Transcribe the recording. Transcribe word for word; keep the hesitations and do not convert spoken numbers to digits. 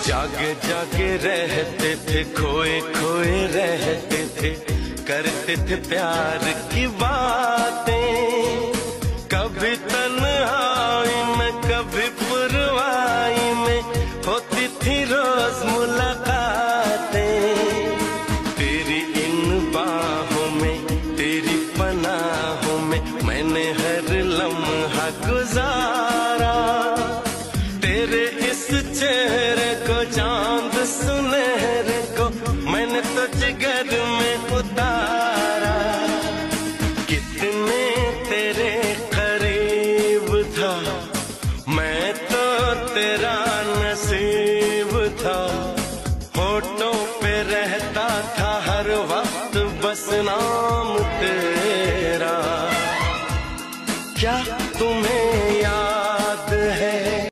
जागे जागे रहते थे, खोए खोए रहते थे, करते थे प्यार की बातें। कभी तन्हाई में कभी पुरवाई में होती थी रोज मुलाकातें। तेरी इन बाहों में तेरी पनाहों में मैंने हर लम्हा गुजारा। तेरे इस चेहरे को चांद सुनहरे को मैंने तो जिगर में उतारा। कितने तेरे करीब था मैं तो तेरा नसीब था। होठों पे रहता था हर वक्त बस नाम तेरा। क्या तुम्हें